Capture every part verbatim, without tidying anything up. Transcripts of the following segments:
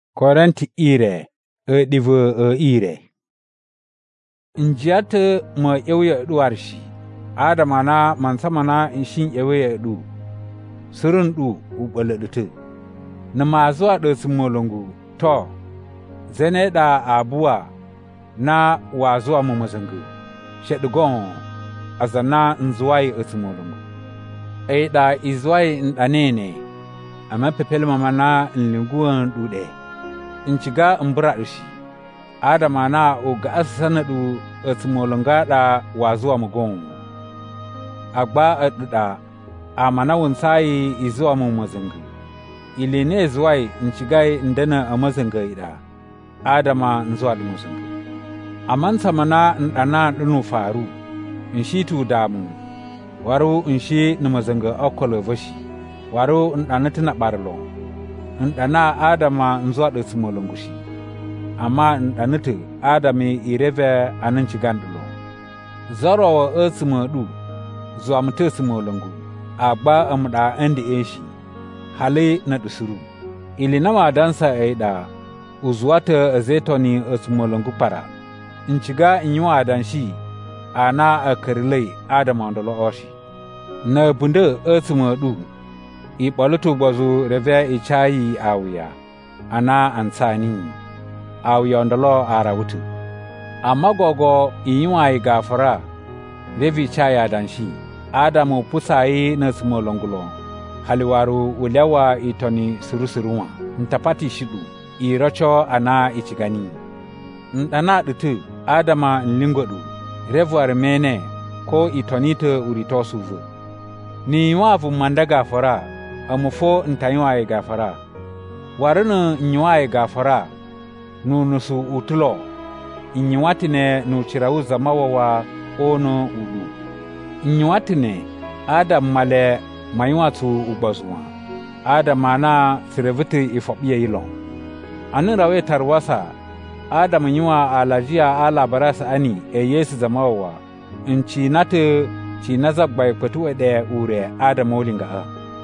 Korinti ire e divu e ire. Injiyata ma yauya duwar shi, adama na mansama na inshin yauya du, surun du ubaladutu. Na mazuwa da simolongu, to, zane da abuwa na wazuwa mu mazangu, shadugon azana nzuwai e simolongu. Ai da izwai ndanene, amma pepel mama na nlinguwan dude. In ciga in bura shi, adama na uga asanadu etimolonga da wazuwa mugon. Agba adda amana wunsayi izuwa mu mazanga. Iline zuwai in ciga indana a mazanga ida, adama nzuwa da mazanga. Amansa mana ndana dunu faru, in shi tu damu, waru in shi na mazanga akwalo vashi, waru ndana tina barlo. Ndana adama nzuwa da simolongushi, amma ndanatu adami ireve ananci gandulo. Zaro wa e simodu, zuwa mutu simolongu, agba amda endi eshi, hali na dusuru. Ili nama dansa eida, uzuwata azetoni e simolongu para. Nchiga inywa adanshi, ana akarilei adama ndolo oshi. Na bunde e simodu, I balutu bazu reve I chayi awuya, ana ansani, awuya ndalo arawutu. Amma gogo inywa I gafara, revi chaya danshi, adamu pusayi na simolongulo, haliwaru ulewa itoni surusuruwa, ntapati shidu, irocho ana ichigani. Ndana dutu, adama nlingodu, revuar mene, ko itonite urito suvu. Ni wavu manda gafara, amufo ntanywa gafara warunu nywa gafara nunusu utulo inywatine nu chirawu zamawa ono udu inywatine adam male mayuatu ubazwa adam mana sireviti ifobye ilo anurawe tarwasa adam nywa alajia ala barasa ani e yesu zamawa inchi nate chinazagbai patuwe de ure adam olinga a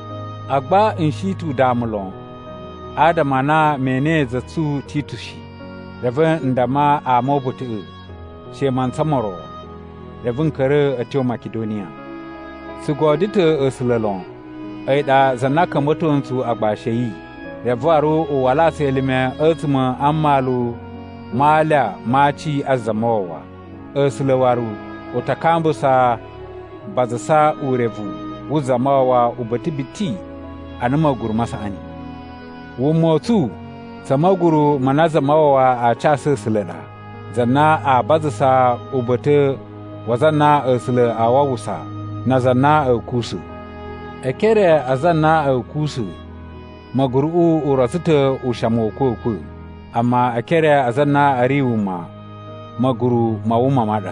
agba in shi tu damulon adama na mene zatsu titushi revin ndama a mobutu she man samoro revin kare a teo makedonia su godita usulalon ai da zanaka mutun su agba sheyi revaru o wala selime ultima amalu mala machi azamowa usulawaru utakambusa bazasa urevu uzamawa ubatibiti anamaguru masa ani wumotu samaguru manazamawa a chasa silada zanna a bazasa ubate wazanna asila a wawusa na zanna a kusu ekere azanna a kusu maguru urasita ushamo kokwe amma ekere azanna ariwuma maguru mawuma mada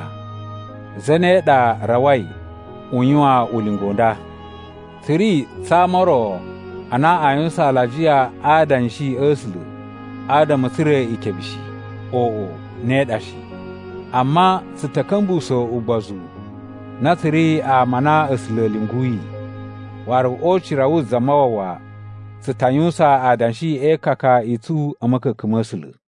zane da rawai unywa ulingonda Tiri samaro ana ayunsa lajiya adan shi aslu adam sire ikebishi o o ne dashi amma sitakambu so ubazu na tiri a mana aslu lingui waru o chirawu zamawa sitayunsa adan shi e kaka itu amaka kumasulu